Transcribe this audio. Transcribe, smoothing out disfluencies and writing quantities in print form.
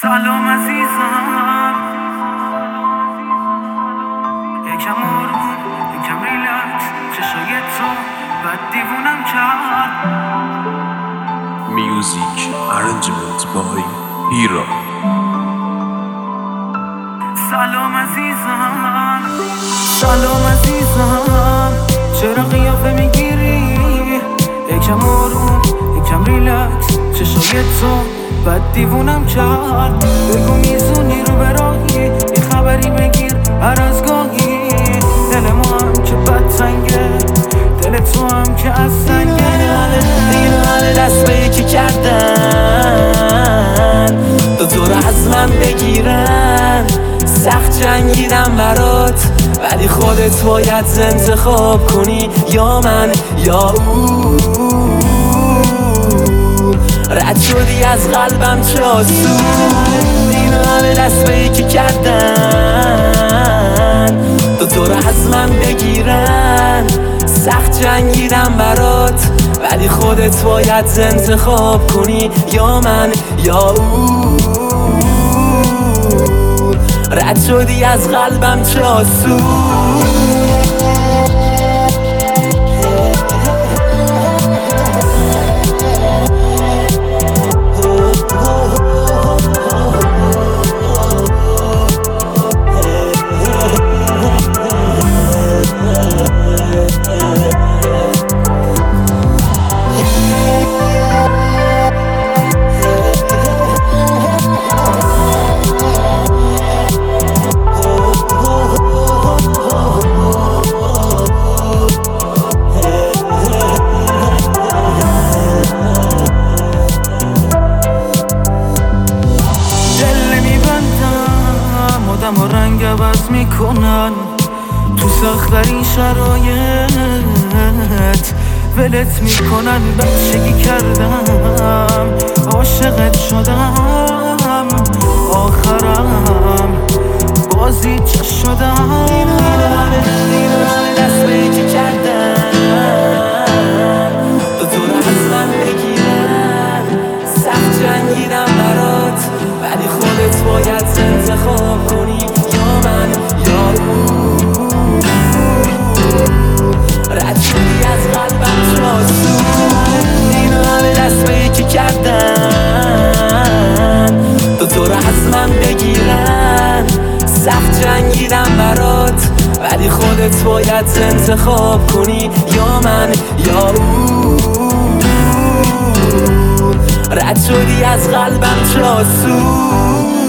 سلام عزیزم، یکم آروم یکم ریلکس، چشای تو بد دیوونم کرد. Music arrangement by Hero. سلام عزیزم، سلام عزیزم، چرا قیافه میگیری؟ یکم آروم یکم ریلکس، چشای تو بد دیوونم کرد. بگو میزونی رو براهی، یه خبری بگیر هر از گاهی. دل ما هم که بد تنگه، دل تو هم که از سنگه. این همه دست به یکی کردن، تو رو از من بگیرن. سخت جنگیدم برات، ولی خودت باید انتخاب کنی، یا من یا او. رد شدی از قلبم چه آسون. این همه دست به یکی کردن، تو رو از من بگیرن. سخت جنگیدم برات، ولی خودت باید انتخاب کنی، یا من یا او. رد شدی از قلبم چه آسون. آدم و رنگ عوض میکنن تو سخت‌ترین شرایط، ولت میکنن. بچگی کردم عاشقت شدم، آخرم بازی چه شدم. این همه دست به یکی کردن، تو رو از من بگیرن. سخت جنگیدم برات، ولی خودت باید انتخاب کنی، یا من یا او. رد شدی از قلبم چه آسون. این همه دست به یکی کردن، تو رو از من بگیرن. سخت جنگیدم برات، ولی خودت باید انتخاب کنی، یا من یا او. رد شدی از قلبم چه آسون.